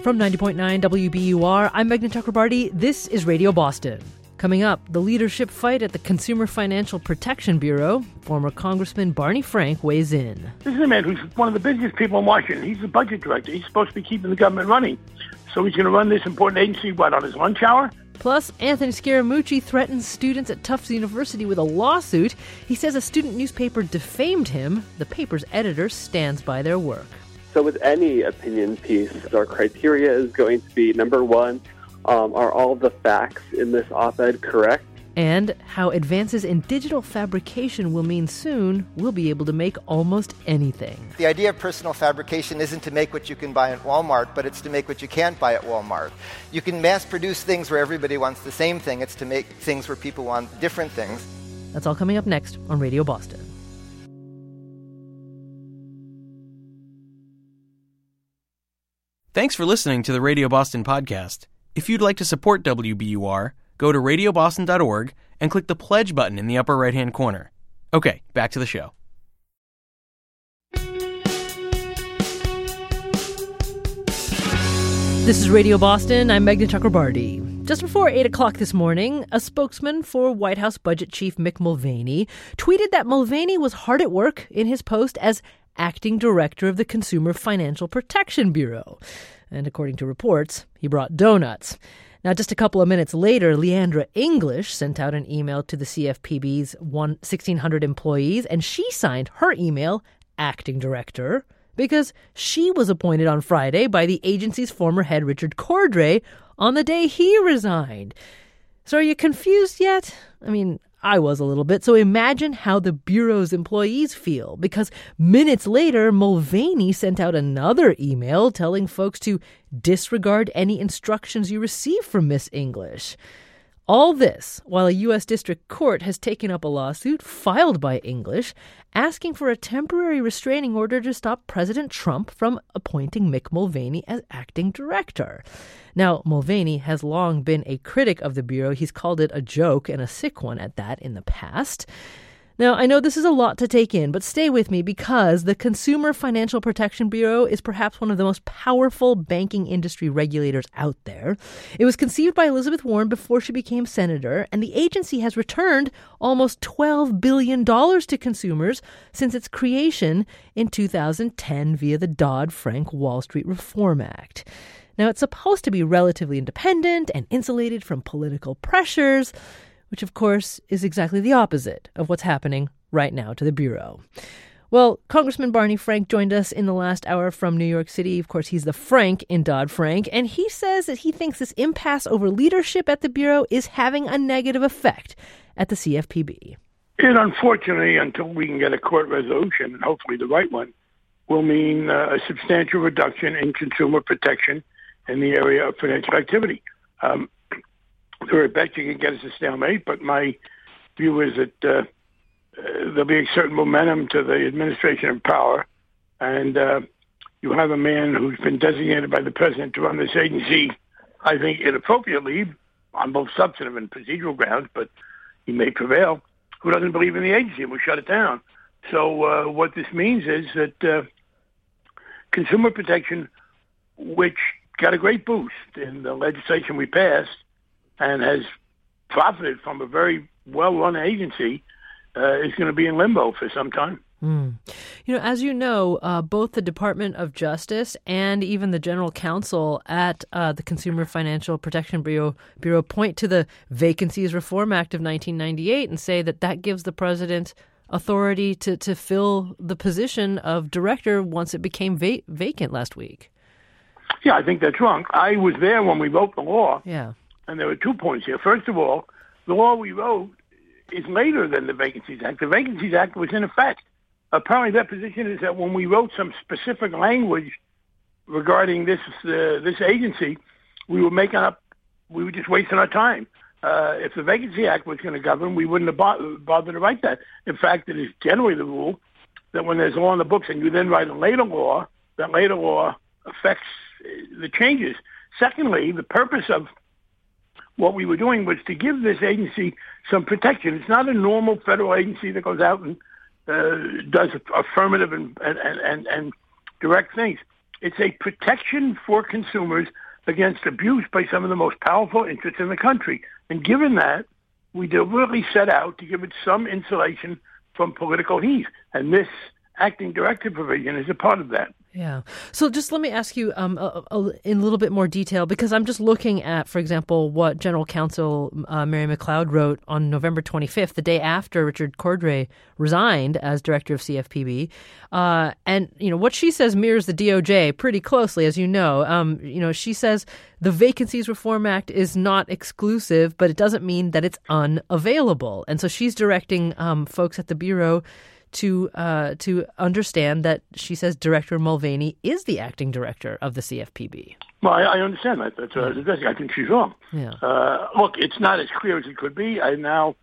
From 90.9 WBUR, I'm Meghna Chakrabarti. This is Radio Boston. Coming up, the leadership fight at the Consumer Financial Protection Bureau. Former Congressman Barney Frank weighs in. This is a man who's one of the busiest people in Washington. He's the budget director. He's supposed to be keeping the government running. So he's going to run this important agency, on his lunch hour? Plus, Anthony Scaramucci threatens students at Tufts University with a lawsuit. He says a student newspaper defamed him. The paper's editor stands by their work. So with any opinion piece, our criteria is going to be, number one, are all the facts in this op-ed correct? And how advances in digital fabrication will mean soon we'll be able to make almost anything. The idea of personal fabrication isn't to make what you can buy at Walmart, but it's to make what you can't buy at Walmart. You can mass produce things where everybody wants the same thing. It's to make things where people want different things. That's all coming up next on Radio Boston. Thanks for listening to the Radio Boston podcast. If you'd like to support WBUR, go to radioboston.org and click the pledge button in the upper right-hand corner. Okay, back to the show. This is Radio Boston. I'm Meghna Chakrabarti. Just before 8 o'clock this morning, a spokesman for White House Budget Chief Mick Mulvaney tweeted that Mulvaney was hard at work in his post as acting director of the Consumer Financial Protection Bureau. And according to reports, he brought donuts. Now, just a couple of minutes later, Leandra English sent out an email to the CFPB's 1,600 employees, and she signed her email, acting director, because she was appointed on Friday by the agency's former head, Richard Cordray, on the day he resigned. So are you confused yet? I mean, I was a little bit. So imagine how the Bureau's employees feel, because minutes later, Mulvaney sent out another email telling folks to disregard any instructions you receive from Miss English. All this while a U.S. District Court has taken up a lawsuit filed by English asking for a temporary restraining order to stop President Trump from appointing Mick Mulvaney as acting director. Now, Mulvaney has long been a critic of the Bureau. He's called it a joke, and a sick one at that, in the past. Now, I know this is a lot to take in, but stay with me because the Consumer Financial Protection Bureau is perhaps one of the most powerful banking industry regulators out there. It was conceived by Elizabeth Warren before she became senator, and the agency has returned almost $12 billion to consumers since its creation in 2010 via the Dodd-Frank Wall Street Reform Act. Now, it's supposed to be relatively independent and insulated from political pressures, which, of course, is exactly the opposite of what's happening right now to the Bureau. Well, Congressman Barney Frank joined us in the last hour from New York City. Of course, he's the Frank in Dodd-Frank, and he says that he thinks this impasse over leadership at the Bureau is having a negative effect at the CFPB. It, unfortunately, until we can get a court resolution, and hopefully the right one, will mean a substantial reduction in consumer protection in the area of financial activity. There are bets you can get us a stalemate, but my view is that there'll be a certain momentum to the administration of power, and you have a man who's been designated by the president to run this agency, I think inappropriately, on both substantive and procedural grounds, but he may prevail, who doesn't believe in the agency and will shut it down. So what this means is that consumer protection, which got a great boost in the legislation we passed, and has profited from a very well-run agency, is going to be in limbo for some time. As you know, both the Department of Justice and even the General Counsel at the Consumer Financial Protection Bureau point to the Vacancies Reform Act of 1998 and say that gives the president authority to fill the position of director once it became vacant last week. Yeah, I think that's wrong. I was there when we wrote the law. Yeah. And there were 2 points here. First of all, the law we wrote is later than the Vacancies Act. The Vacancies Act was in effect. Apparently their position is that when we wrote some specific language regarding this agency, we were just wasting our time. If the Vacancy Act was going to govern, we wouldn't have bothered to write that. In fact, it is generally the rule that when there's law in the books and you then write a later law, that later law affects the changes. Secondly, the purpose of what we were doing was to give this agency some protection. It's not a normal federal agency that goes out and does affirmative and direct things. It's a protection for consumers against abuse by some of the most powerful interests in the country. And given that, we deliberately set out to give it some insulation from political heat. And this acting director provision is a part of that. Yeah. So just let me ask you in a little bit more detail, because I'm just looking at, for example, what General Counsel Mary McLeod wrote on November 25th, the day after Richard Cordray resigned as director of CFPB. And, what she says mirrors the DOJ pretty closely, as you know. She says the Vacancies Reform Act is not exclusive, but it doesn't mean that it's unavailable. And so she's directing folks at the Bureau to understand that, she says, Director Mulvaney is the acting director of the CFPB. Well, I understand that. That's what I was addressing. I think she's wrong. Yeah. Look, it's not as clear as it could be. I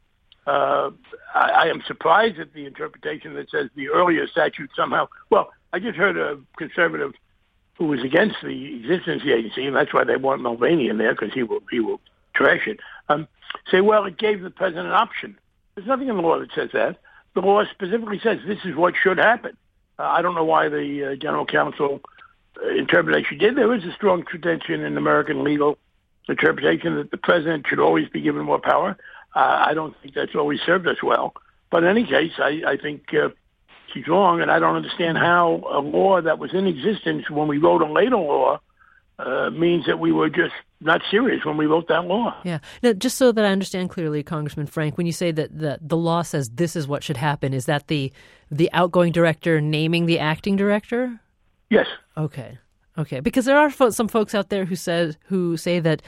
am surprised at the interpretation that says the earlier statute somehow. Well, I just heard a conservative who was against the existence of the agency, and that's why they want Mulvaney in there, because he will trash it. Say, well, it gave the president an option. There's nothing in the law that says that. The law specifically says this is what should happen. I don't know why the general counsel interpretation did. There is a strong tradition in American legal interpretation that the president should always be given more power. I don't think that's always served us well. But in any case, I think she's wrong, and I don't understand how a law that was in existence when we wrote a later law means that we were just not serious when we wrote that law. Yeah. Now, just so that I understand clearly, Congressman Frank, when you say that the law says this is what should happen, is that the outgoing director naming the acting director? Yes. Okay. Because there are some folks out there who say that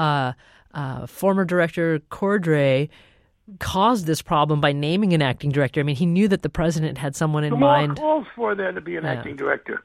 former Director Cordray caused this problem by naming an acting director. I mean, he knew that the president had someone in mind. The law calls for there to be an acting director.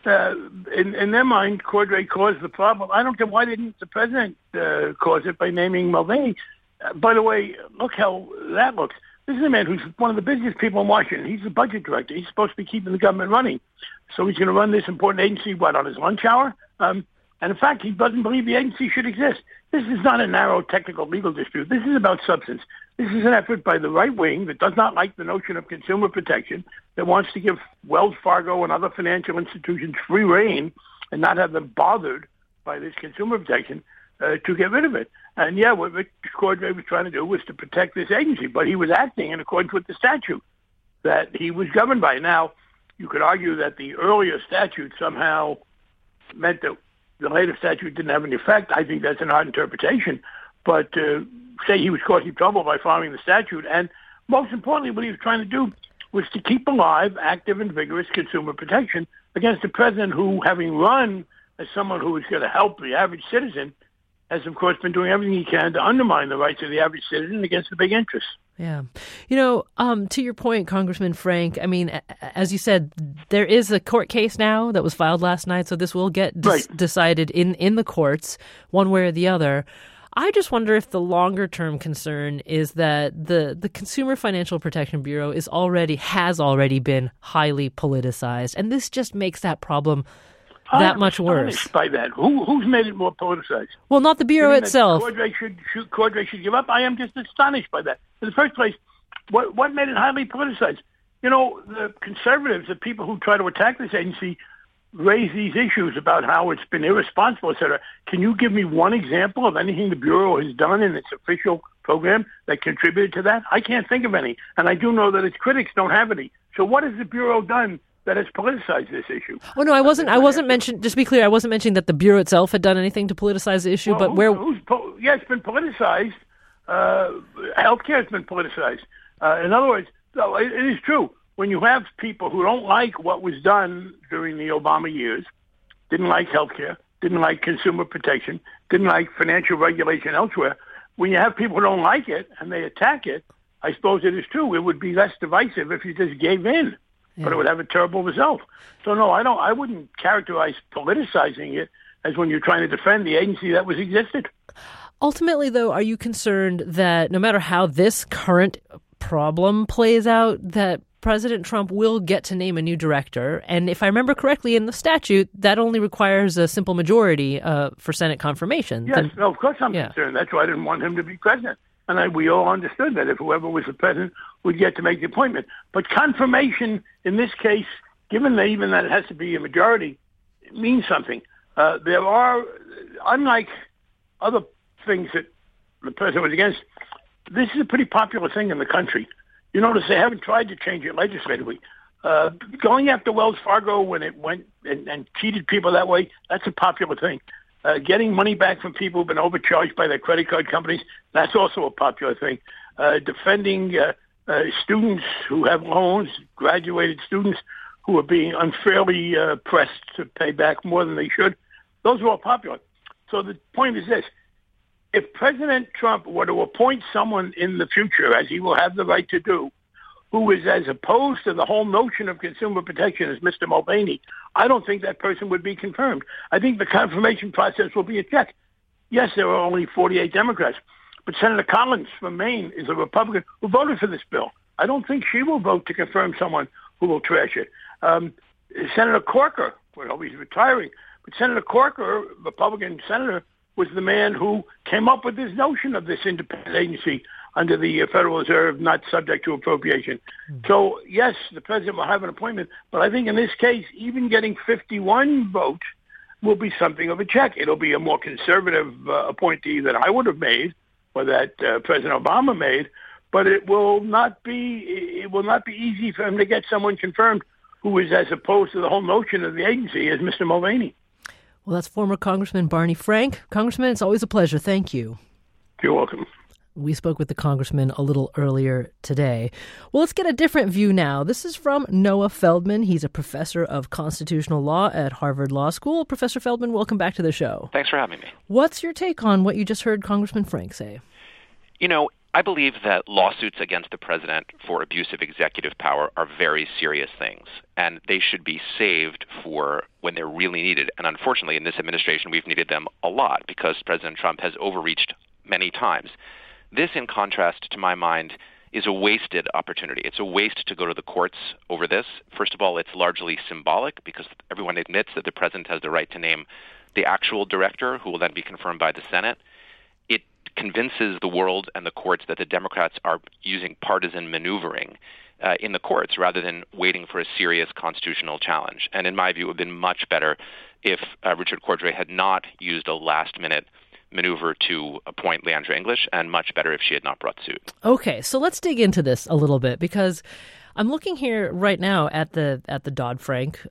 In their mind, Cordray caused the problem. I don't care why didn't the president cause it by naming Mulvaney. By the way, look how that looks. This is a man who's one of the busiest people in Washington. He's the budget director. He's supposed to be keeping the government running. So he's going to run this important agency, on his lunch hour? And in fact, he doesn't believe the agency should exist. This is not a narrow technical legal dispute. This is about substance. This is an effort by the right wing that does not like the notion of consumer protection, that wants to give Wells Fargo and other financial institutions free rein and not have them bothered by this consumer protection to get rid of it. And yeah, what Rich Cordray was trying to do was to protect this agency, but he was acting in accordance with the statute that he was governed by. Now, you could argue that the earlier statute somehow meant that the later statute didn't have any effect. I think that's an odd interpretation. But say he was causing trouble by following the statute. And most importantly, what he was trying to do was to keep alive active and vigorous consumer protection against a president who, having run as someone who was going to help the average citizen, has, of course, been doing everything he can to undermine the rights of the average citizen against the big interests. Yeah. To your point, Congressman Frank, I mean, as you said, there is a court case now that was filed last night, so this will get decided in the courts one way or the other. I just wonder if the longer-term concern is that the Consumer Financial Protection Bureau has already been highly politicized, and this just makes that problem that much worse. By that, who's made it more politicized? Well, not the Bureau itself. Cordray should give up. I am just astonished by that. In the first place, what made it highly politicized? The conservatives, the people who try to attack this agency, raise these issues about how it's been irresponsible, et cetera. Can you give me one example of anything the Bureau has done in its official program that contributed to that? I can't think of any, and I do know that its critics don't have any. So what has the Bureau done that has politicized this issue? Oh no, I wasn't mentioning. Just to be clear, I wasn't mentioning that the Bureau itself had done anything to politicize the issue. But it's been politicized. Healthcare has been politicized. In other words, it is true. When you have people who don't like what was done during the Obama years, didn't like healthcare, didn't like consumer protection, didn't like financial regulation elsewhere, when you have people who don't like it and they attack it, I suppose it is true. It would be less divisive if you just gave in. But it would have a terrible result. So no, I wouldn't characterize politicizing it as when you're trying to defend the agency that was existed. Ultimately, though, are you concerned that no matter how this current problem plays out, that President Trump will get to name a new director? And if I remember correctly, in the statute, that only requires a simple majority for Senate confirmation. Yes, of course I'm concerned. That's why I didn't want him to be president. And we all understood that if whoever was the president would get to make the appointment. But confirmation in this case, given that even that it has to be a majority, means something. There are, unlike other things that the president was against, this is a pretty popular thing in the country. You notice they haven't tried to change it legislatively. Going after Wells Fargo when it went and cheated people that way, that's a popular thing. Getting money back from people who've been overcharged by their credit card companies, that's also a popular thing. Defending students who have loans, graduated students who are being unfairly pressed to pay back more than they should, those are all popular. So the point is this. If President Trump were to appoint someone in the future, as he will have the right to do, who is as opposed to the whole notion of consumer protection as Mr. Mulvaney, I don't think that person would be confirmed. I think the confirmation process will be a check. Yes, there are only 48 Democrats, but Senator Collins from Maine is a Republican who voted for this bill. I don't think she will vote to confirm someone who will trash it. Senator Corker, well, he's retiring, but Senator Corker, Republican senator, was the man who came up with this notion of this independent agency under the Federal Reserve, not subject to appropriation. So, yes, the president will have an appointment, but I think in this case, even getting 51 votes will be something of a check. It'll be a more conservative appointee than I would have made or that President Obama made, but it will not be easy for him to get someone confirmed who is as opposed to the whole notion of the agency as Mr. Mulvaney. Well, that's former Congressman Barney Frank. Congressman, it's always a pleasure. Thank you. You're welcome. We spoke with the congressman a little earlier today. Well, let's get a different view now. This is from Noah Feldman. He's a professor of constitutional law at Harvard Law School. Professor Feldman, welcome back to the show. Thanks for having me. What's your take on what you just heard Congressman Frank say? You know, I believe that lawsuits against the president for abuse of executive power are very serious things, and they should be saved for when they're really needed. And unfortunately, in this administration, we've needed them a lot because President Trump has overreached many times. This, in contrast, to my mind, is a wasted opportunity. It's a waste to go to the courts over this. First of all, it's largely symbolic because everyone admits that the president has the right to name the actual director, who will then be confirmed by the Senate. It convinces the world and the courts that the Democrats are using partisan maneuvering in the courts rather than waiting for a serious constitutional challenge. And in my view, it would have been much better if Richard Cordray had not used a last-minute maneuver to appoint Leandra English, and much better if she had not brought suit. Okay, so let's dig into this a little bit, because I'm looking here right now at the Dodd-Frank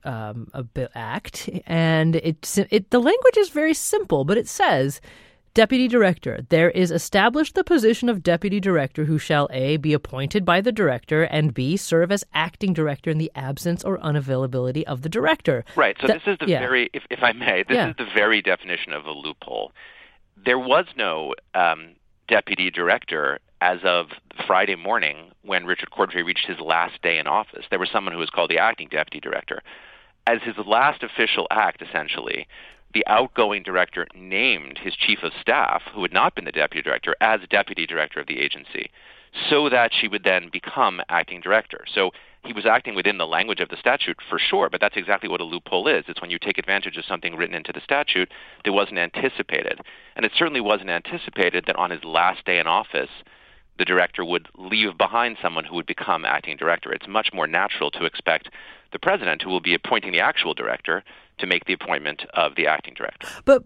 Act, and the language is very simple, but it says, Deputy Director, there is established the position of Deputy Director who shall A, be appointed by the Director, and B, serve as Acting Director in the absence or unavailability of the Director. Right, so this is the very, if I may, this is the very definition of a loophole. There was no deputy director as of Friday morning when Richard Cordray reached his last day in office. There was someone who was called the acting deputy director. As his last official act, essentially, the outgoing director named his chief of staff, who had not been the deputy director, as deputy director of the agency, so that she would then become acting director. So he was acting within the language of the statute for sure, but that's exactly what a loophole is. It's when you take advantage of something written into the statute that wasn't anticipated. And it certainly wasn't anticipated that on his last day in office, the director would leave behind someone who would become acting director. It's much more natural to expect the president, who will be appointing the actual director, to make the appointment of the acting director. But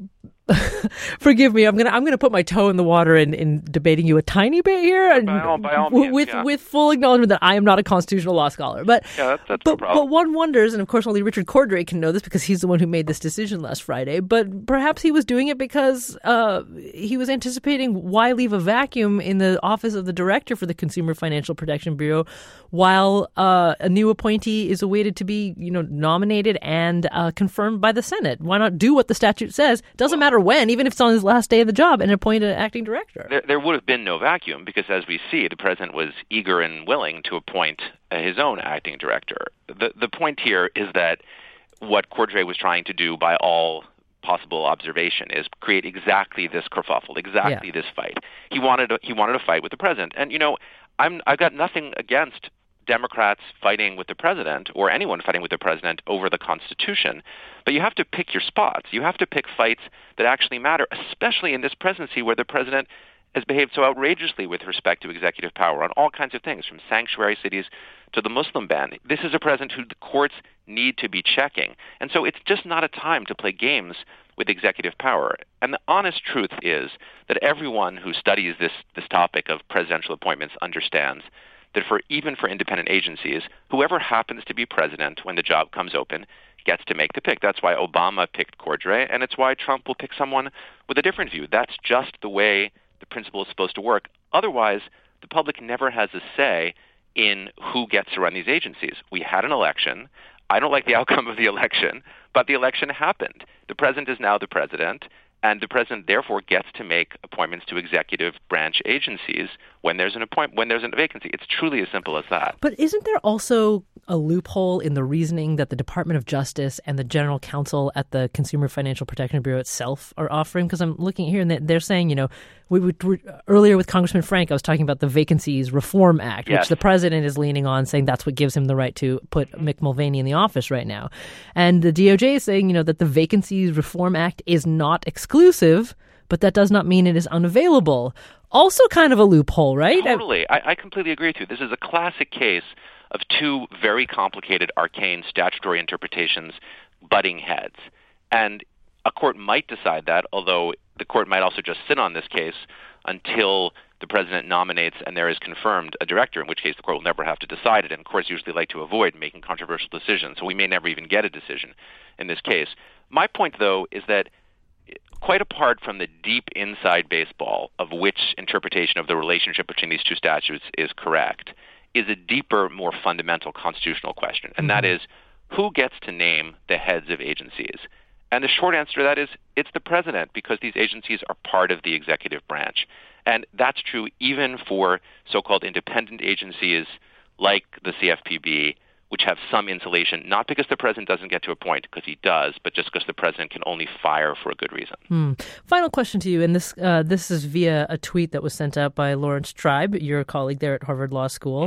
forgive me, I'm gonna put my toe in the water in debating you a tiny bit here, by all means, with full acknowledgement that I am not a constitutional law scholar. But that's no problem. But one wonders, and of course only Richard Cordray can know this because he's the one who made this decision last Friday. But perhaps he was doing it because he was anticipating why leave a vacuum in the office of the director for the Consumer Financial Protection Bureau while a new appointee is awaited to be nominated and confirmed by the Senate. Why not do what the statute says? Doesn't matter when, even if it's on his last day of the job, and appoint an acting director. There would have been no vacuum because, as we see, the president was eager and willing to appoint his own acting director. The point here is that what Cordray was trying to do by all possible observation is create exactly this kerfuffle, this fight. He wanted a fight with the president. And, I've got nothing against Democrats fighting with the president or anyone fighting with the president over the Constitution. But you have to pick your spots. You have to pick fights that actually matter, especially in this presidency where the president has behaved so outrageously with respect to executive power on all kinds of things, from sanctuary cities to the Muslim ban. This is a president who the courts need to be checking. And so it's just not a time to play games with executive power. And the honest truth is that everyone who studies this topic of presidential appointments understands that even for independent agencies, whoever happens to be president when the job comes open gets to make the pick. That's why Obama picked Cordray, and it's why Trump will pick someone with a different view. That's just the way the principle is supposed to work. Otherwise, the public never has a say in who gets to run these agencies. We had an election. I don't like the outcome of the election, but the election happened. The president is now the president, and the president therefore gets to make appointments to executive branch agencies when there's a vacancy. It's truly as simple as that. But isn't there also a loophole in the reasoning that the Department of Justice and the General Counsel at the Consumer Financial Protection Bureau itself are offering? Because I'm looking here and they're saying, earlier with Congressman Frank, I was talking about the Vacancies Reform Act, yes, which the president is leaning on, saying that's what gives him the right to put Mick Mulvaney in the office right now. And the DOJ is saying, that the Vacancies Reform Act is not exclusive, but that does not mean it is unavailable. Also kind of a loophole, right? Totally. I completely agree with you. This is a classic case of two very complicated, arcane statutory interpretations butting heads. And a court might decide that, although the court might also just sit on this case until the president nominates and there is confirmed a director, in which case the court will never have to decide it. And courts usually like to avoid making controversial decisions, so we may never even get a decision in this case. My point, though, is that quite apart from the deep inside baseball of which interpretation of the relationship between these two statutes is correct, is a deeper, more fundamental constitutional question, and that is, who gets to name the heads of agencies? And the short answer to that is it's the president, because these agencies are part of the executive branch. And that's true even for so-called independent agencies like the CFPB, which have some insulation, not because the president doesn't get to appoint, because he does, but just because the president can only fire for a good reason. Final question to you, and this is via a tweet that was sent out by Lawrence Tribe, your colleague there at Harvard Law School.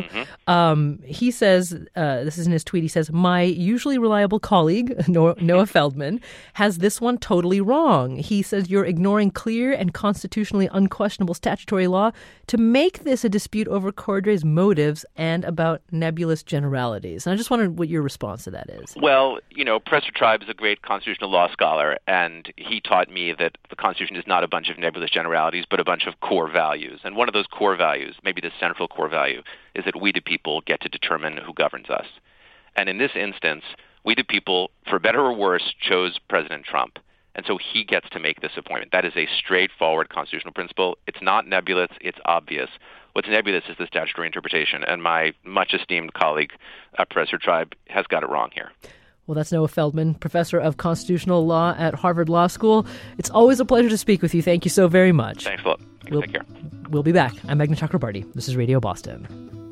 He says, this is in his tweet, he says, "My usually reliable colleague, Noah Feldman, has this one totally wrong. He says you're ignoring clear and constitutionally unquestionable statutory law to make this a dispute over Cordray's motives and about nebulous generalities." And I just wondered what your response to that is. Well, Professor Tribe is a great constitutional law scholar, and he taught me that the Constitution is not a bunch of nebulous generalities, but a bunch of core values. And one of those core values, maybe the central core value, is that we the people get to determine who governs us. And in this instance, we the people, for better or worse, chose President Trump. And so he gets to make this appointment. That is a straightforward constitutional principle. It's not nebulous. It's obvious. What's nebulous is the statutory interpretation, and my much-esteemed colleague, Professor Tribe, has got it wrong here. Well, that's Noah Feldman, professor of constitutional law at Harvard Law School. It's always a pleasure to speak with you. Thank you so very much. Thanks a lot. Take care. We'll be back. I'm Meghna Chakrabarty. This is Radio Boston.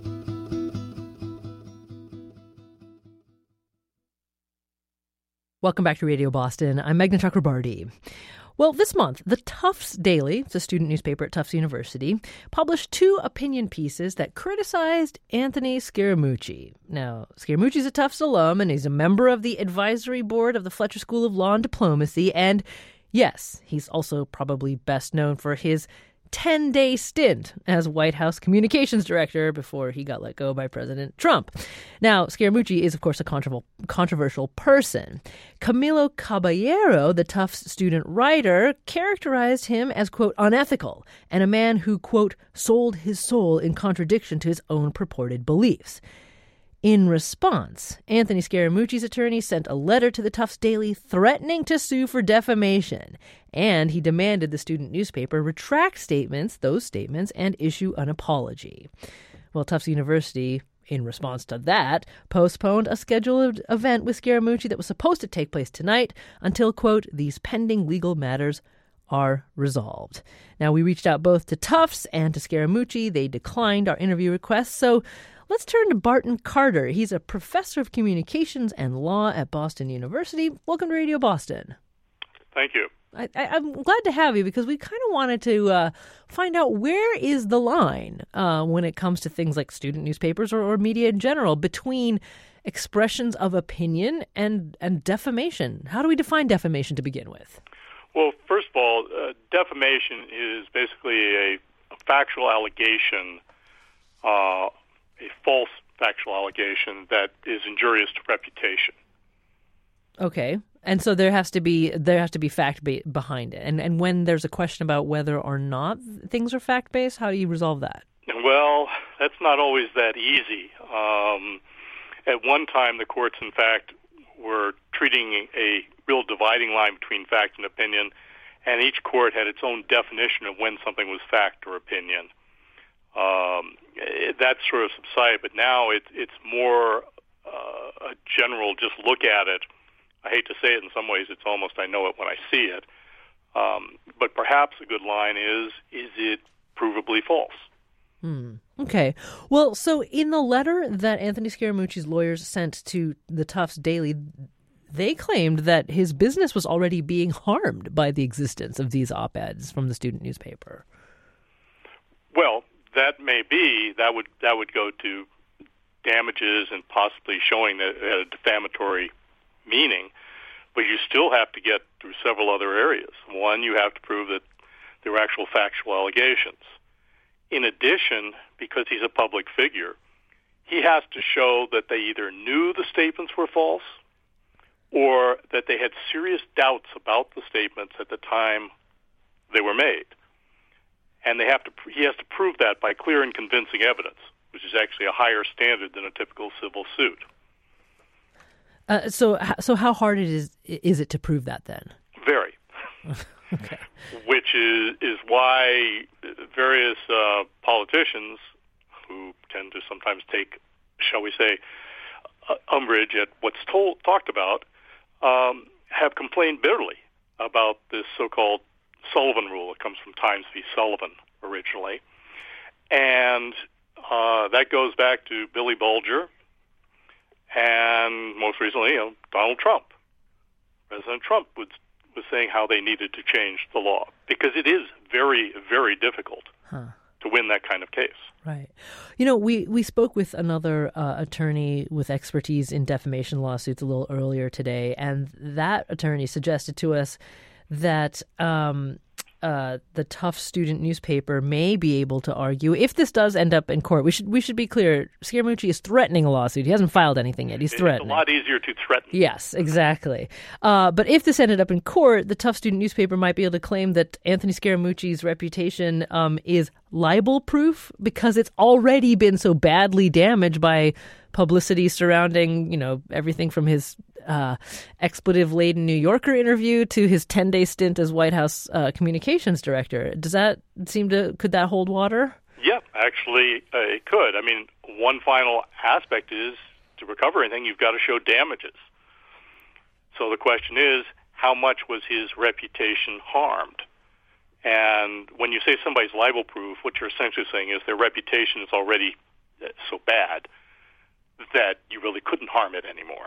Welcome back to Radio Boston. I'm Meghna Chakrabarty. Well, this month, the Tufts Daily, it's a student newspaper at Tufts University, published 2 opinion pieces that criticized Anthony Scaramucci. Now, Scaramucci's a Tufts alum, and he's a member of the advisory board of the Fletcher School of Law and Diplomacy, and yes, he's also probably best known for his 10-day stint as White House communications director before he got let go by President Trump. Now, Scaramucci is, of course, a controversial person. Camilo Caballero, the Tufts student writer, characterized him as, quote, unethical and a man who, quote, sold his soul in contradiction to his own purported beliefs. In response, Anthony Scaramucci's attorney sent a letter to the Tufts Daily threatening to sue for defamation, and he demanded the student newspaper retract those statements, and issue an apology. Well, Tufts University, in response to that, postponed a scheduled event with Scaramucci that was supposed to take place tonight until, quote, these pending legal matters are resolved. Now, we reached out both to Tufts and to Scaramucci. They declined our interview requests, so let's turn to Barton Carter. He's a professor of communications and law at Boston University. Welcome to Radio Boston. Thank you. I'm glad to have you because we kind of wanted to find out where is the line when it comes to things like student newspapers or media in general between expressions of opinion and defamation. How do we define defamation to begin with? Well, first of all, defamation is basically a factual allegation, a false factual allegation that is injurious to reputation. Okay. And so there has to be fact behind it. And when there's a question about whether or not things are fact-based, how do you resolve that? Well, that's not always that easy. At one time, the courts, in fact, were treating a real dividing line between fact and opinion, and each court had its own definition of when something was fact or opinion. That sort of subsided, but now it's more a general just look at it. I hate to say it in some ways, it's almost I know it when I see it. But perhaps a good line is it provably false? Okay. Well, so in the letter that Anthony Scaramucci's lawyers sent to the Tufts Daily, they claimed that his business was already being harmed by the existence of these op-eds from the student newspaper. Well, that may be. That would go to damages and possibly showing that it had a defamatory meaning, but you still have to get through several other areas. One, you have to prove that there were actual factual allegations. In addition, because he's a public figure, he has to show that they either knew the statements were false or that they had serious doubts about the statements at the time they were made. And he has to prove that by clear and convincing evidence, which is actually a higher standard than a typical civil suit. So how hard is it to prove that then? Very. Okay. Which is why various politicians who tend to sometimes take, shall we say, umbrage at what's talked about, have complained bitterly about this so-called Sullivan rule. It comes from Times v. Sullivan originally. And that goes back to Billy Bulger and most recently Donald Trump. President Trump was saying how they needed to change the law because it is very, very difficult to win that kind of case. Right. You know, we spoke with another attorney with expertise in defamation lawsuits a little earlier today, and that attorney suggested to us that the Tufts student newspaper may be able to argue, if this does end up in court, we should be clear, Scaramucci is threatening a lawsuit. He hasn't filed anything yet. He's threatening. It's a lot easier to threaten. Yes, exactly. But if this ended up in court, the Tufts student newspaper might be able to claim that Anthony Scaramucci's reputation is libel-proof because it's already been so badly damaged by publicity surrounding, everything from his expletive-laden New Yorker interview to his 10-day stint as White House communications director. Could that hold water? Yeah, actually, it could. I mean, one final aspect is to recover anything, you've got to show damages. So the question is, how much was his reputation harmed? And when you say somebody's libel-proof, what you're essentially saying is their reputation is already so bad that you really couldn't harm it anymore.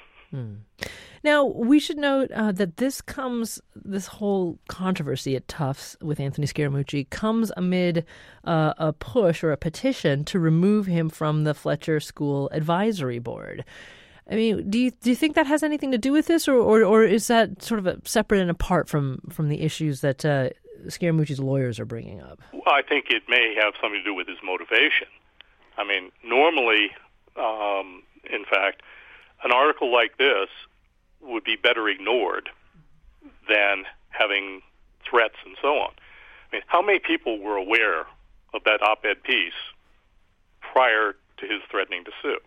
Now, we should note that this whole controversy at Tufts with Anthony Scaramucci comes amid a push or a petition to remove him from the Fletcher School Advisory Board. I mean, do you think that has anything to do with this, or is that sort of separate and apart from the issues that Scaramucci's lawyers are bringing up? Well, I think it may have something to do with his motivation. I mean, normally, in fact, an article like this would be better ignored than having threats and so on. I mean, how many people were aware of that op-ed piece prior to his threatening to sue?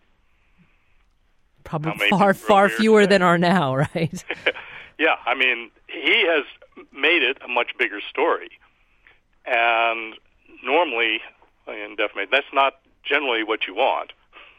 Probably far fewer than are now, right? Yeah, I mean, he has made it a much bigger story. And normally, in defamation, that's not generally what you want.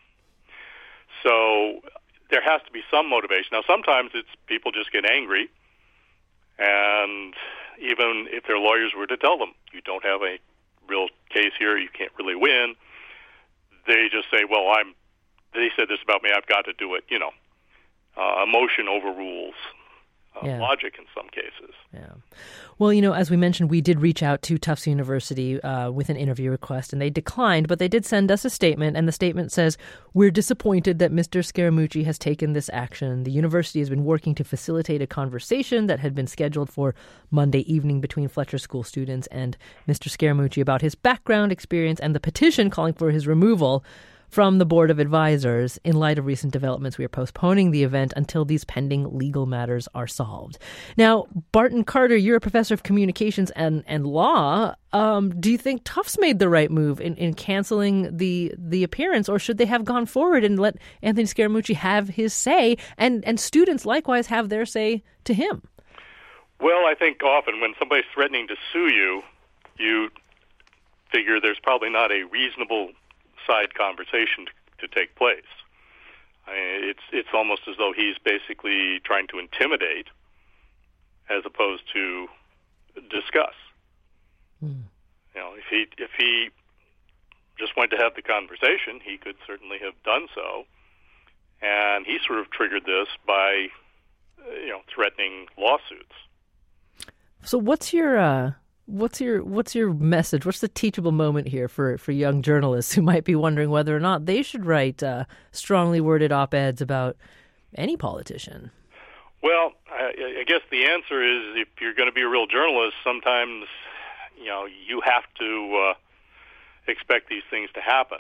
So there has to be some motivation. Now, sometimes it's people just get angry, and even if their lawyers were to tell them, you don't have a real case here, you can't really win, they just say, well, they said this about me, I've got to do it. Emotion overrules logic in some cases. Yeah. Well, as we mentioned, we did reach out to Tufts University with an interview request, and they declined, but they did send us a statement, and the statement says, "We're disappointed that Mr. Scaramucci has taken this action. The university has been working to facilitate a conversation that had been scheduled for Monday evening between Fletcher School students and Mr. Scaramucci about his background, experience, and the petition calling for his removal from the Board of Advisors. In light of recent developments, we are postponing the event until these pending legal matters are solved." Now, Barton Carter, you're a professor of communications and law. Do you think Tufts made the right move in canceling the appearance, or should they have gone forward and let Anthony Scaramucci have his say, and students likewise have their say to him? Well, I think often when somebody's threatening to sue you, you figure there's probably not a reasonable side conversation to take place. I mean, it's almost as though he's basically trying to intimidate as opposed to discuss. If he just wanted to have the conversation, he could certainly have done so. And he sort of triggered this by, threatening lawsuits. So what's your message? What's the teachable moment here for young journalists who might be wondering whether or not they should write strongly worded op-eds about any politician? Well, I guess the answer is if you're going to be a real journalist, sometimes you have to expect these things to happen.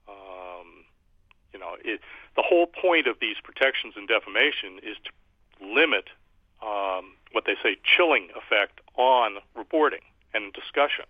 The whole point of these protections in defamation is to limit what they say chilling effect on reporting and discussion.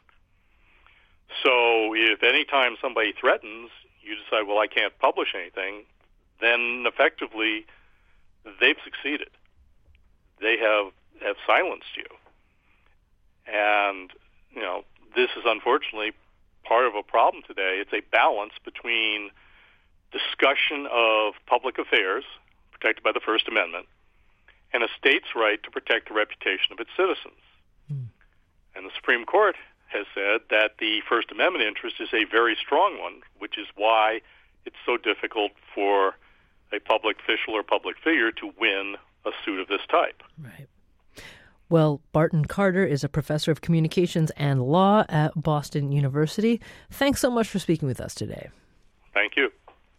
So if any time somebody threatens, you decide, well, I can't publish anything, then effectively they've succeeded. They have silenced you. And, this is unfortunately part of a problem today. It's a balance between discussion of public affairs, protected by the First Amendment, and a state's right to protect the reputation of its citizens. And the Supreme Court has said that the First Amendment interest is a very strong one, which is why it's so difficult for a public official or public figure to win a suit of this type. Right. Well, Barton Carter is a professor of communications and law at Boston University. Thanks so much for speaking with us today. Thank you.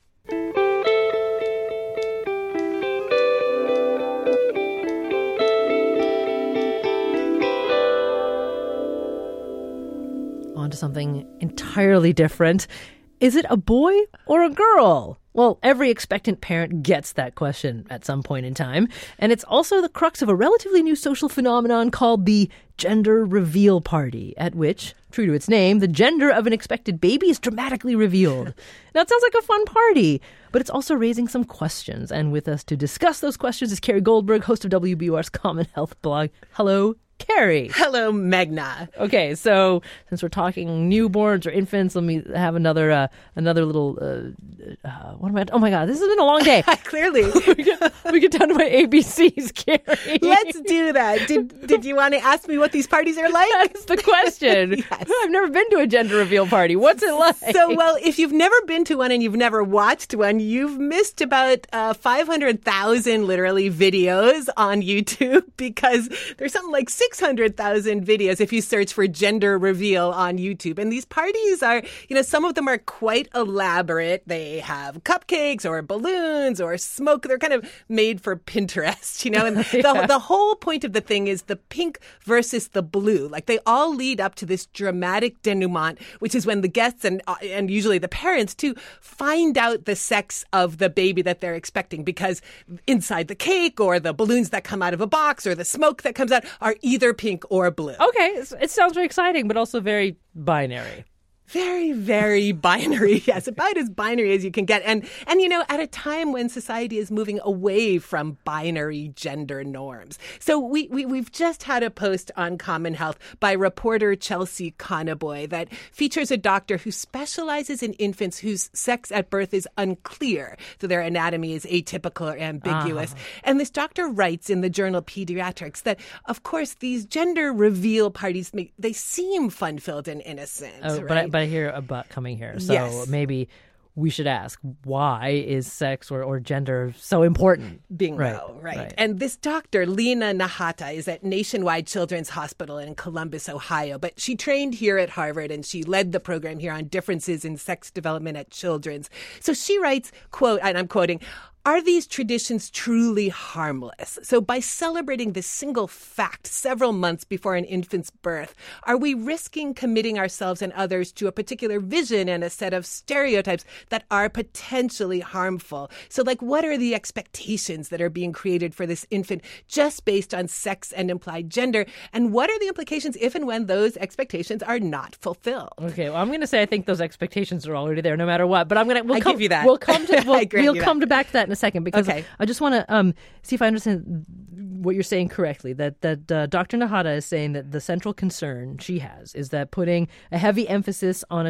On to something entirely different. Is it a boy or a girl? Well, every expectant parent gets that question at some point in time, and it's also the crux of a relatively new social phenomenon called the gender reveal party, at which, true to its name, the gender of an expected baby is dramatically revealed. Now, it sounds like a fun party, but it's also raising some questions, and with us to discuss those questions is Carrie Goldberg, host of WBUR's Common Health blog. Hello, Carrie. Hello, Meghna. Okay, so since we're talking newborns or infants, let me have another little. What am I? Oh my God, this has been a long day. Clearly, we get down to my ABCs, Carrie. Let's do that. Did you want to ask me what these parties are like? That's the question. Yes. I've never been to a gender reveal party. What's it like? So, well, if you've never been to one and you've never watched one, you've missed about 500,000 literally videos on YouTube, because there's something like 600,000 videos if you search for gender reveal on YouTube. And these parties are, some of them are quite elaborate. They have cupcakes or balloons or smoke. They're kind of made for Pinterest, And the whole point of the thing is the pink versus the blue. Like, they all lead up to this dramatic denouement, which is when the guests and usually the parents too find out the sex of the baby that they're expecting, because inside the cake or the balloons that come out of a box or the smoke that comes out are either pink or blue. Okay, it sounds very exciting, but also very binary. Very, very binary. Yes, about as binary as you can get. And at a time when society is moving away from binary gender norms. So we've just had a post on Common Health by reporter Chelsea Conaboy that features a doctor who specializes in infants whose sex at birth is unclear, so their anatomy is atypical or ambiguous. And this doctor writes in the journal Pediatrics that, of course, these gender reveal parties, they seem fun-filled and innocent. Oh, right? But I hear a but coming here. So yes. Maybe we should ask, why is sex or gender so important? Bingo, right. And this doctor, Lena Nahata, is at Nationwide Children's Hospital in Columbus, Ohio. But she trained here at Harvard, and she led the program here on differences in sex development at Children's. So she writes, quote, and I'm quoting, "Are these traditions truly harmless? So by celebrating this single fact several months before an infant's birth, are we risking committing ourselves and others to a particular vision and a set of stereotypes that are potentially harmful?" So like, what are the expectations that are being created for this infant just based on sex and implied gender? And what are the implications if and when those expectations are not fulfilled? Okay, well, I'm going to say I think those expectations are already there no matter what. But I'll give you that. We'll come to back to that in a second, because okay. I just want to see if I understand what you're saying correctly. That Dr. Nahata is saying that the central concern she has is that putting a heavy emphasis on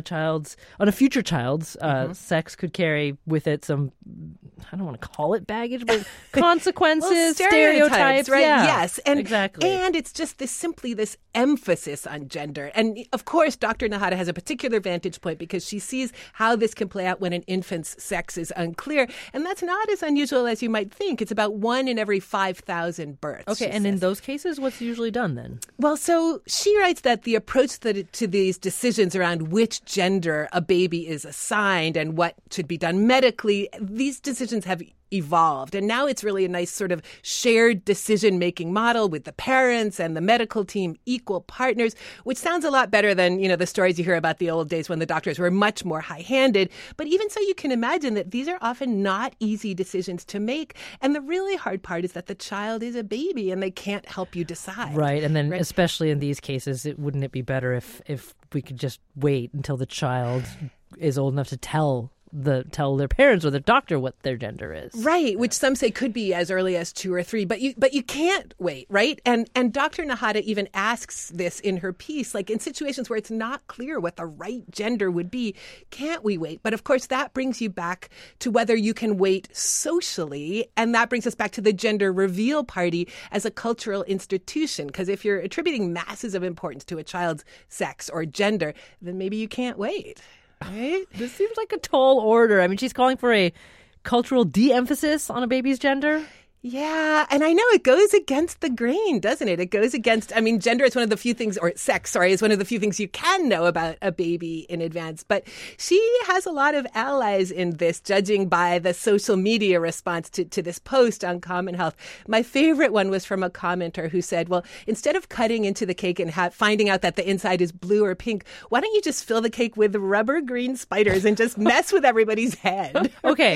a future child's sex could carry with it some, I don't want to call it baggage, but consequences, well, stereotypes, right? Yeah, yes, and exactly. And it's just this emphasis on gender. And of course, Dr. Nahata has a particular vantage point because she sees how this can play out when an infant's sex is unclear, and that's not as unusual as you might think. It's about 1 in every 5,000 births. Okay, and in those cases, what's usually done then? Well, so she writes that the approach to these decisions around which gender a baby is assigned and what should be done medically, these decisions have evolved. And now it's really a nice sort of shared decision-making model with the parents and the medical team equal partners, which sounds a lot better than, the stories you hear about the old days when the doctors were much more high-handed. But even so, you can imagine that these are often not easy decisions to make. And the really hard part is that the child is a baby and they can't help you decide. Right. And then especially in these cases, wouldn't it be better if we could just wait until the child is old enough to tell their parents or the doctor what their gender is. Right, which some say could be as early as 2 or 3, but you can't wait, right? And Dr. Nahata even asks this in her piece, like in situations where it's not clear what the right gender would be, can't we wait? But of course, that brings you back to whether you can wait socially, and that brings us back to the gender reveal party as a cultural institution, because if you're attributing masses of importance to a child's sex or gender, then maybe you can't wait. Right? This seems like a tall order. I mean, she's calling for a cultural de-emphasis on a baby's gender. Yeah, and I know it goes against the grain, doesn't it? It goes against, gender is one of the few things, or sex, is one of the few things you can know about a baby in advance. But she has a lot of allies in this, judging by the social media response to this post on Common Health. My favorite one was from a commenter who said, well, instead of cutting into the cake and finding out that the inside is blue or pink, why don't you just fill the cake with rubber green spiders and just mess with everybody's head?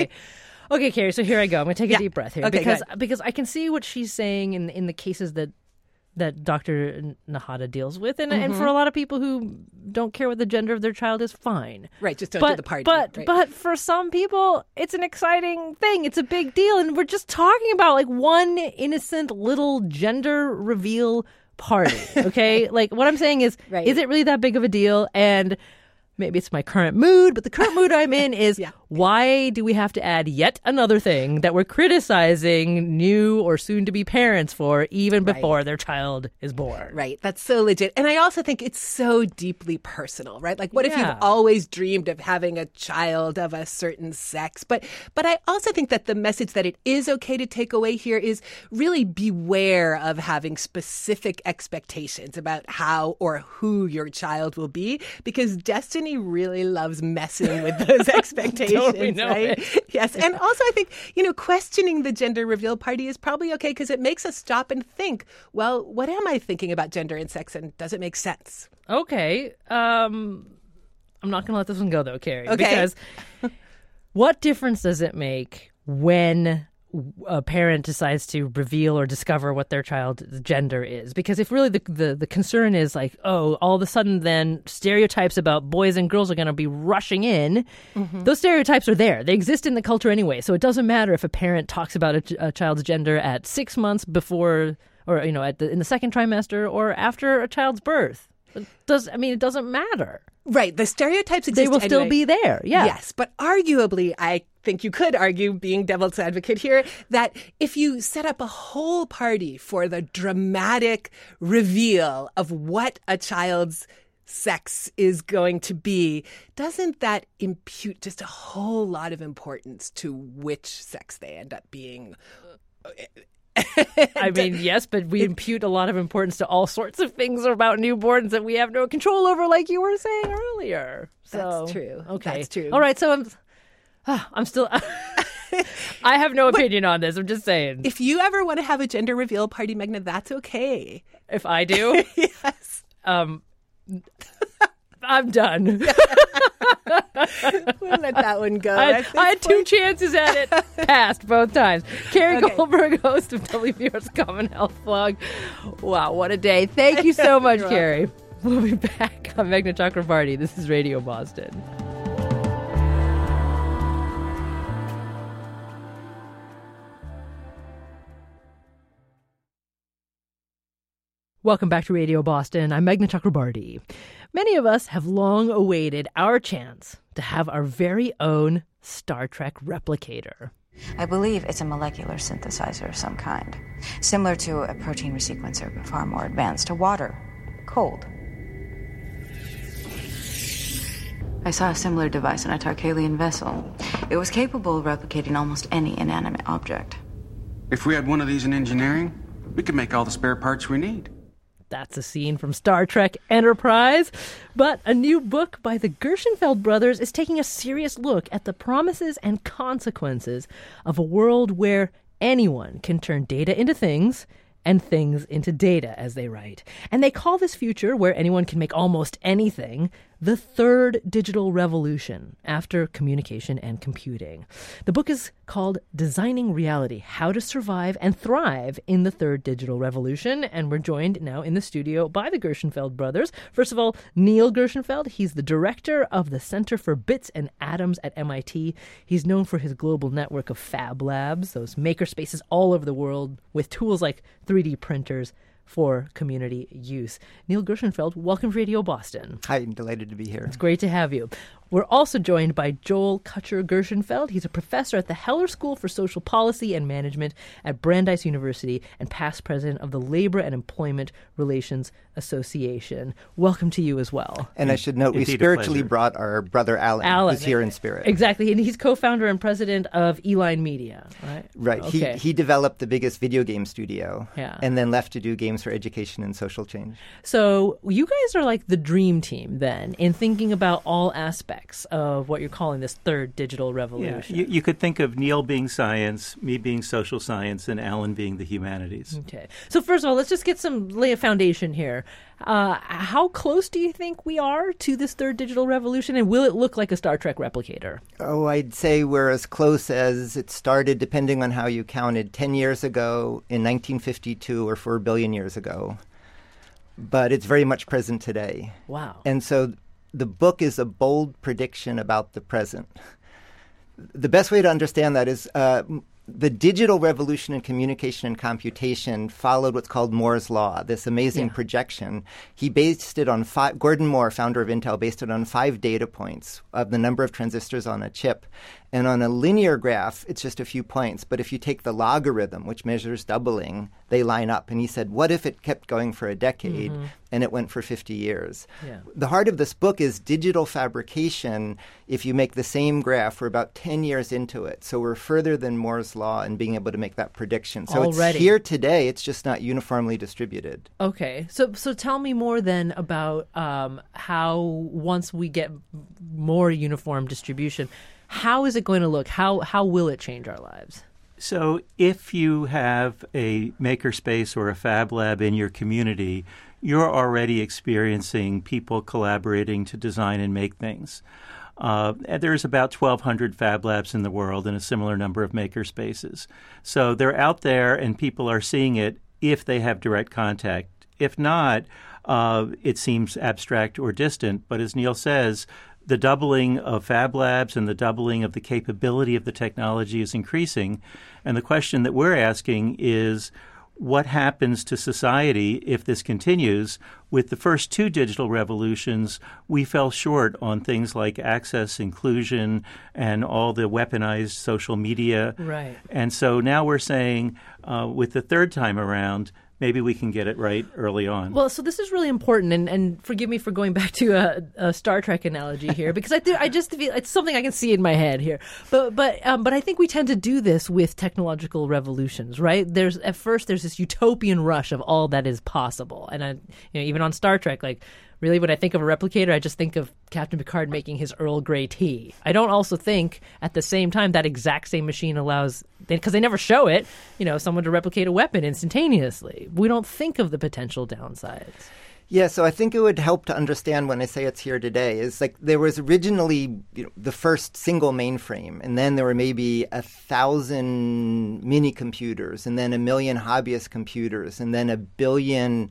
Okay, Carrie, so here I go. I'm going to take a deep breath here. Okay, because I can see what she's saying in the cases that Dr. Nahata deals with. And for a lot of people who don't care what the gender of their child is, fine. Right, just don't do the party. But for some people, it's an exciting thing. It's a big deal. And we're just talking about like one innocent little gender reveal party, okay? Like what I'm saying is, Is it really that big of a deal? And maybe it's my current mood, but the current mood I'm in is why do we have to add yet another thing that we're criticizing new or soon-to-be parents for even before their child is born? Right. That's so legit. And I also think it's so deeply personal, right? Like, what if you've always dreamed of having a child of a certain sex? But I also think that the message that it is okay to take away here is really beware of having specific expectations about how or who your child will be, because destiny really loves messing with those expectations. Right? Yes. And also I think, questioning the gender reveal party is probably okay because it makes us stop and think, well, what am I thinking about gender and sex, and does it make sense? Okay. I'm not going to let this one go, though, Carrie. Okay. Because what difference does it make when a parent decides to reveal or discover what their child's gender is? Because if really the concern is like, all of a sudden then stereotypes about boys and girls are going to be rushing in, those stereotypes are there. They exist in the culture anyway. So it doesn't matter if a parent talks about a child's gender at 6 months before, or in the second trimester, or after a child's birth. It doesn't matter. Right. The stereotypes exist. They will still be there. Yeah. Yes. But arguably, I think you could argue, being devil's advocate here, that if you set up a whole party for the dramatic reveal of what a child's sex is going to be, doesn't that impute just a whole lot of importance to which sex they end up being? I mean, yes, but we impute a lot of importance to all sorts of things about newborns that we have no control over, like you were saying earlier. So, that's true. Okay. That's true. All right, so I'm still... I have no opinion on this. I'm just saying. If you ever want to have a gender reveal party, Meghna, that's okay. If I do? Yes. I'm done. We'll let that one go. I had two chances at it. Passed both times. Carrie Goldberg, host of WBUR's Common Health blog. Wow, what a day. Thank you so much, Carrie. We'll be back on Meghna Chakrabarty. This is Radio Boston. Welcome back to Radio Boston. I'm Meghna Chakrabarty. Many of us have long awaited our chance to have our very own Star Trek replicator. I believe it's a molecular synthesizer of some kind, similar to a protein resequencer, but far more advanced, to water, cold. I saw a similar device in a Tarkalian vessel. It was capable of replicating almost any inanimate object. If we had one of these in engineering, we could make all the spare parts we need. That's a scene from Star Trek Enterprise. But a new book by the Gershenfeld brothers is taking a serious look at the promises and consequences of a world where anyone can turn data into things and things into data, as they write. And they call this future, where anyone can make almost anything, the third digital revolution after communication and computing. The book is called Designing Reality: How to Survive and Thrive in the Third Digital Revolution. And we're joined now in the studio by the Gershenfeld brothers. First of all, Neil Gershenfeld. He's the director of the Center for Bits and Atoms at MIT. He's known for his global network of fab labs, those makerspaces all over the world with tools like 3D printers for community use. Neil Gershenfeld, welcome to Radio Boston. Hi, I'm delighted to be here. It's great to have you. We're also joined by Joel Kutcher Gershenfeld. He's a professor at the Heller School for Social Policy and Management at Brandeis University and past president of the Labor and Employment Relations Association. Welcome to you as well. And I should note, we spiritually brought our brother Alan, who's here in spirit. Exactly, and he's co-founder and president of Eline Media, right? Right. Okay. He developed the biggest video game studio, yeah, and then left to do games for education and social change. So you guys are like the dream team then in thinking about all aspects of what you're calling this third digital revolution. Yeah, you could think of Neil being science, me being social science, and Alan being the humanities. Okay. So first of all, let's just lay a foundation here. How close do you think we are to this third digital revolution, and will it look like a Star Trek replicator? Oh, I'd say we're as close as it started, depending on how you counted, 10 years ago in 1952 or 4 billion years ago. But it's very much present today. Wow. And so the book is a bold prediction about the present. The best way to understand that is the digital revolution in communication and computation followed what's called Moore's Law, this amazing projection. He based it on Gordon Moore, founder of Intel, based it on 5 data points of the number of transistors on a chip. And on a linear graph, it's just a few points. But if you take the logarithm, which measures doubling, they line up. And he said, what if it kept going for a decade and it went for 50 years? Yeah. The heart of this book is digital fabrication if you make the same graph. We're about 10 years into it. So we're further than Moore's Law in being able to make that prediction. So already. It's here today. It's just not uniformly distributed. Okay. So tell me more then about how once we get more uniform distribution, how is it going to look? How will it change our lives? So if you have a makerspace or a fab lab in your community, you're already experiencing people collaborating to design and make things. There's about 1,200 fab labs in the world and a similar number of makerspaces. So they're out there and people are seeing it if they have direct contact. If not, it seems abstract or distant. But as Neil says, the doubling of fab labs and the doubling of the capability of the technology is increasing. And the question that we're asking is, what happens to society if this continues? With the first 2 digital revolutions, we fell short on things like access, inclusion, and all the weaponized social media. Right. And so now we're saying, with the third time around, maybe we can get it right early on. Well, so this is really important, and forgive me for going back to a Star Trek analogy here, because I just feel it's something I can see in my head here. But I think we tend to do this with technological revolutions, right? At first there's this utopian rush of all that is possible, and even on Star Trek, like. Really, when I think of a replicator, I just think of Captain Picard making his Earl Grey tea. I don't also think, at the same time, that exact same machine allows, because they never show it, someone to replicate a weapon instantaneously. We don't think of the potential downsides. Yeah, so I think it would help to understand when I say it's here today is like there was originally the first single mainframe, and then there were maybe 1,000 mini computers, and then 1 million hobbyist computers, and then 1 billion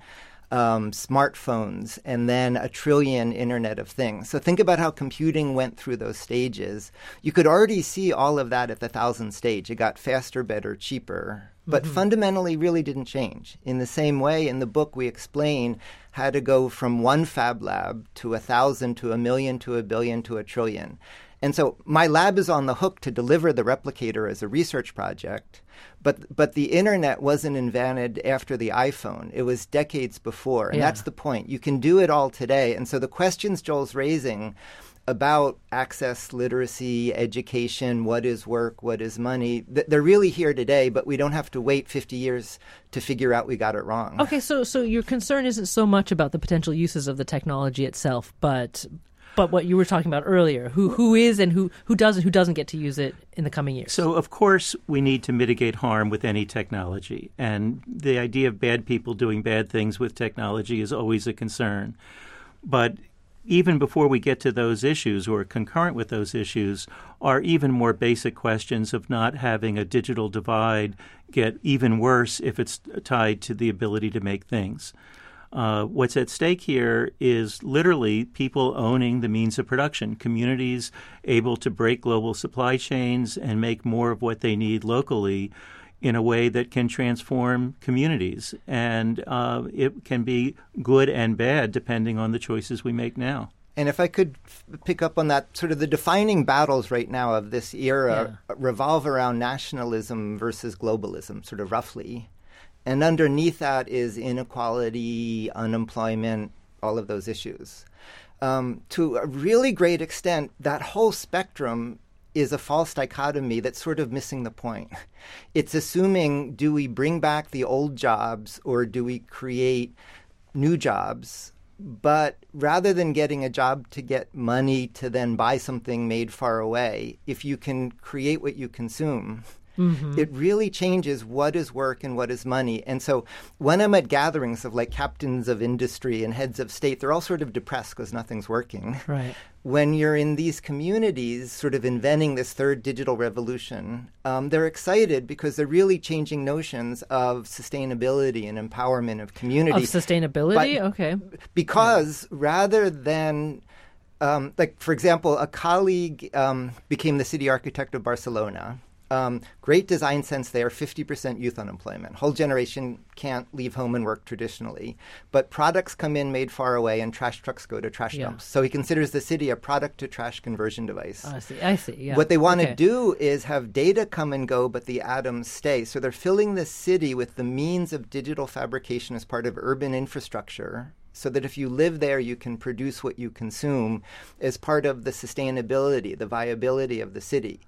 smartphones, and then 1 trillion Internet of Things. So think about how computing went through those stages. You could already see all of that at the 1,000 stage. It got faster, better, cheaper, but fundamentally really didn't change. In the same way, in the book, we explain how to go from 1 fab lab to 1,000 to 1 million to 1 billion to 1 trillion. And so my lab is on the hook to deliver the replicator as a research project, but the internet wasn't invented after the iPhone. It was decades before, and that's the point. You can do it all today. And so the questions Joel's raising about access, literacy, education, what is work, what is money, they're really here today, but we don't have to wait 50 years to figure out we got it wrong. Okay, so your concern isn't so much about the potential uses of the technology itself, but what you were talking about earlier, who is and who doesn't get to use it in the coming years. So, of course, we need to mitigate harm with any technology. And the idea of bad people doing bad things with technology is always a concern. But even before we get to those issues or concurrent with those issues are even more basic questions of not having a digital divide get even worse if it's tied to the ability to make things. What's at stake here is literally people owning the means of production, communities able to break global supply chains and make more of what they need locally in a way that can transform communities. And it can be good and bad depending on the choices we make now. And if I could pick up on that, sort of the defining battles right now of this era revolve around nationalism versus globalism, sort of roughly. And underneath that is inequality, unemployment, all of those issues. To a really great extent, that whole spectrum is a false dichotomy that's sort of missing the point. It's assuming, do we bring back the old jobs or do we create new jobs? But rather than getting a job to get money to then buy something made far away, if you can create what you consume, it really changes what is work and what is money. And so when I'm at gatherings of like captains of industry and heads of state, they're all sort of depressed because nothing's working. Right. When you're in these communities sort of inventing this third digital revolution, they're excited because they're really changing notions of sustainability and empowerment of community. Of sustainability? Okay. Because rather than like, for example, a colleague became the city architect of Barcelona. Great design sense there, 50% youth unemployment. Whole generation can't leave home and work traditionally. But products come in made far away and trash trucks go to trash dumps. So he considers the city a product-to-trash conversion device. I see. Yeah. What they want to do is have data come and go, but the atoms stay. So they're filling the city with the means of digital fabrication as part of urban infrastructure, so that if you live there, you can produce what you consume as part of the sustainability, the viability of the city.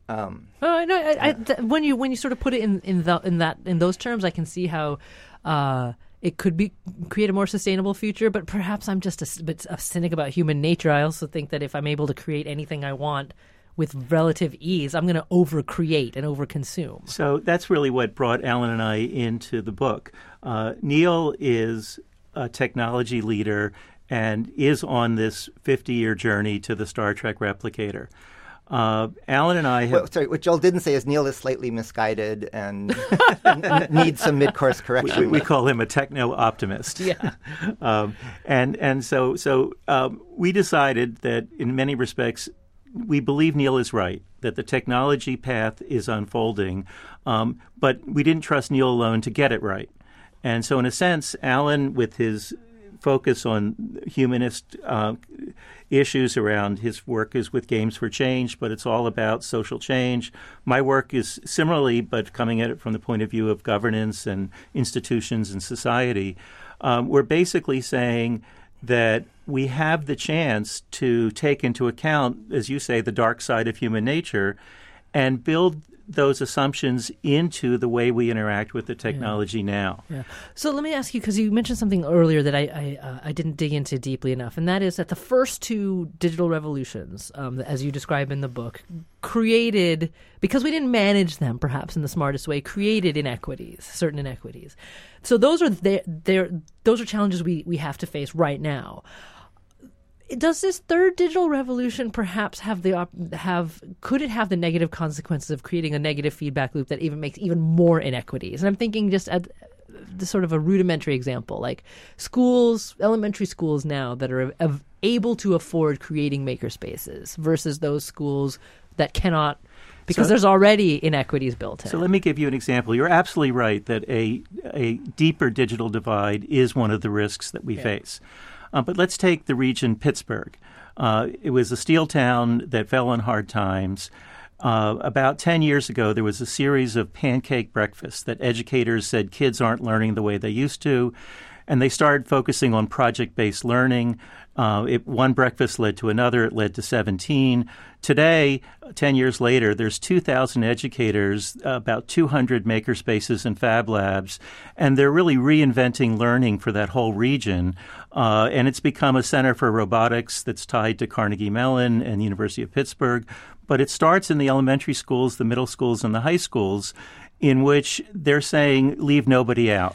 When you sort of put it in those terms, I can see how it could create a more sustainable future. But perhaps I'm just a bit a cynic about human nature. I also think that if I'm able to create anything I want with relative ease, I'm going to overcreate and overconsume. So that's really what brought Alan and I into the book. Neil is a technology leader and is on this 50-year journey to the Star Trek replicator. Alan and I have... what Joel didn't say is Neil is slightly misguided and needs some mid-course correction. We call him a techno-optimist. Yeah. And so we decided that in many respects, we believe Neil is right, that the technology path is unfolding, but we didn't trust Neil alone to get it right. And so in a sense, Alan, with his focus on humanist issues around his work is with Games for Change, but it's all about social change. My work is similarly, but coming at it from the point of view of governance and institutions and society. We're basically saying that we have the chance to take into account, as you say, the dark side of human nature and build those assumptions into the way we interact with the technology now. Yeah. So let me ask you, because you mentioned something earlier that I didn't dig into deeply enough, and that is that the first two digital revolutions, as you describe in the book, created, because we didn't manage them perhaps in the smartest way, created inequities, certain inequities. So those are those are challenges we have to face right now. Does this third digital revolution perhaps could it have the negative consequences of creating a negative feedback loop that even makes even more inequities? And I'm thinking just at the sort of a rudimentary example, like schools, elementary schools now that are able to afford creating makerspaces versus those schools that cannot, because there's already inequities built in. So let me give you an example. You're absolutely right that a deeper digital divide is one of the risks that we face. But let's take the region Pittsburgh. It was a steel town that fell on hard times. About 10 years ago, there was a series of pancake breakfasts that educators said kids aren't learning the way they used to, and they started focusing on project-based learning. One breakfast led to another. It led to 17. Today, 10 years later, there's 2,000 educators, about 200 makerspaces and fab labs, and they're really reinventing learning for that whole region. And it's become a center for robotics that's tied to Carnegie Mellon and the University of Pittsburgh. But it starts in the elementary schools, the middle schools, and the high schools, in which they're saying, leave nobody out.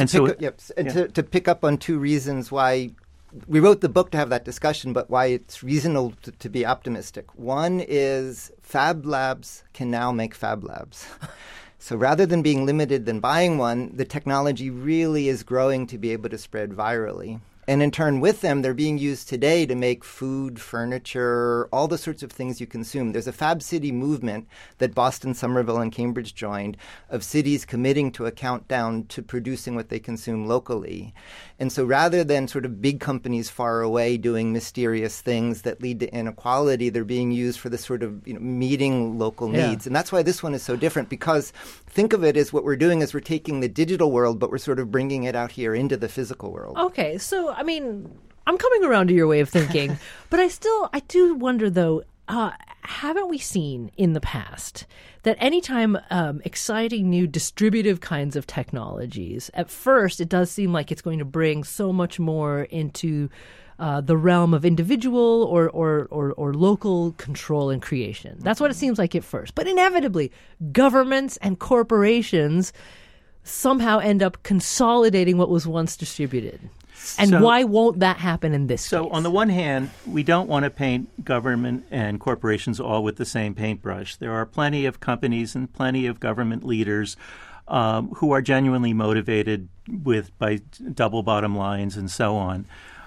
To pick up on two reasons why we wrote the book to have that discussion, but why it's reasonable to be optimistic. One is fab labs can now make fab labs. So rather than being limited than buying one, the technology really is growing to be able to spread virally. And in turn with them, they're being used today to make food, furniture, all the sorts of things you consume. There's a Fab City movement that Boston, Somerville, and Cambridge joined of cities committing to a countdown to producing what they consume locally. And so rather than sort of big companies far away doing mysterious things that lead to inequality, they're being used for this sort of meeting local needs. And that's why this one is so different, because think of it as what we're doing is we're taking the digital world, but we're sort of bringing it out here into the physical world. Okay, so I mean, I'm coming around to your way of thinking, but I do wonder though, haven't we seen in the past that anytime exciting new distributive kinds of technologies, at first it does seem like it's going to bring so much more into the realm of individual or local control and creation. That's what it seems like at first. But inevitably, governments and corporations somehow end up consolidating what was once distributed. And why won't that happen in this case? So on the one hand, we don't want to paint government and corporations all with the same paintbrush. There are plenty of companies and plenty of government leaders who are genuinely motivated by double bottom lines and so on.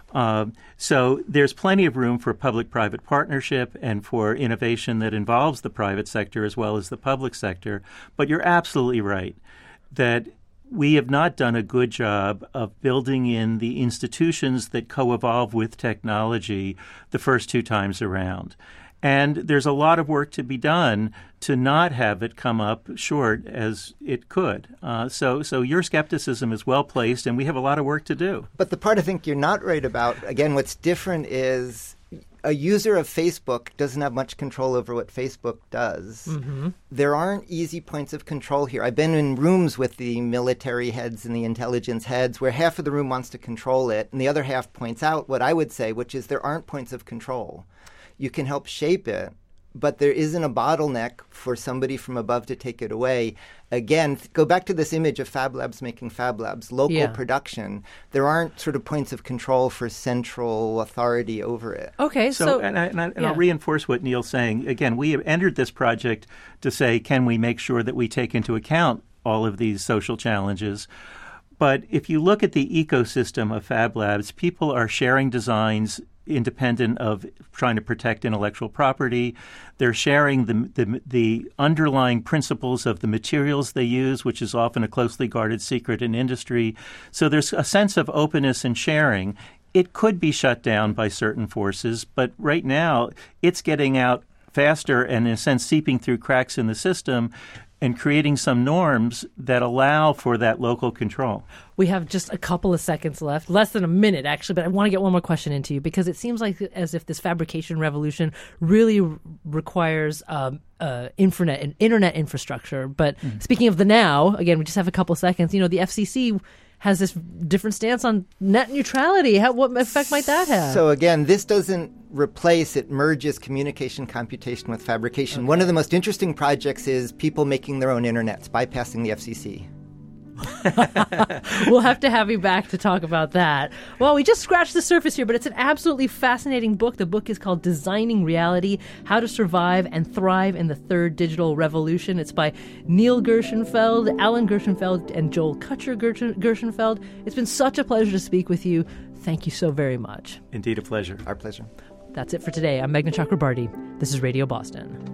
So there's plenty of room for public-private partnership and for innovation that involves the private sector as well as the public sector. But you're absolutely right that we have not done a good job of building in the institutions that co-evolve with technology the first two times around. And there's a lot of work to be done to not have it come up short as it could. So your skepticism is well placed, and we have a lot of work to do. But the part I think you're not right about, again, what's different is a user of Facebook doesn't have much control over what Facebook does. Mm-hmm. There aren't easy points of control here. I've been in rooms with the military heads and the intelligence heads where half of the room wants to control it, and the other half points out what I would say, which is there aren't points of control. You can help shape it, but there isn't a bottleneck for somebody from above to take it away. Again, go back to this image of Fab Labs making Fab Labs, local production. There aren't sort of points of control for central authority over it. Okay, so I'll reinforce what Neil's saying. Again, we have entered this project to say, can we make sure that we take into account all of these social challenges? But if you look at the ecosystem of Fab Labs, people are sharing designs independent of trying to protect intellectual property. They're sharing the underlying principles of the materials they use, which is often a closely guarded secret in industry. So there's a sense of openness and sharing. it could be shut down by certain forces, but right now it's getting out faster and, in a sense, seeping through cracks in the system and creating some norms that allow for that local control. We have just a couple of seconds left, less than a minute, actually, but I want to get one more question into you because it seems like as if this fabrication revolution really requires internet infrastructure. But speaking of the now, again, we just have a couple of seconds. The FCC has this different stance on net neutrality. What effect might that have? So again, this doesn't replace, it merges communication computation with fabrication. Okay. One of the most interesting projects is people making their own internets, bypassing the FCC. We'll have to have you back to talk about that. Well, we just scratched the surface here, but it's an absolutely fascinating book. The book is called Designing Reality, How to Survive and Thrive in the Third Digital Revolution. It's by Neil Gershenfeld, Alan Gershenfeld, and Joel Kutcher Gershenfeld. It's been such a pleasure to speak with you. Thank you so very much. Indeed, a pleasure. Our pleasure. That's it for today. I'm Meghna Chakrabarty. This is Radio Boston.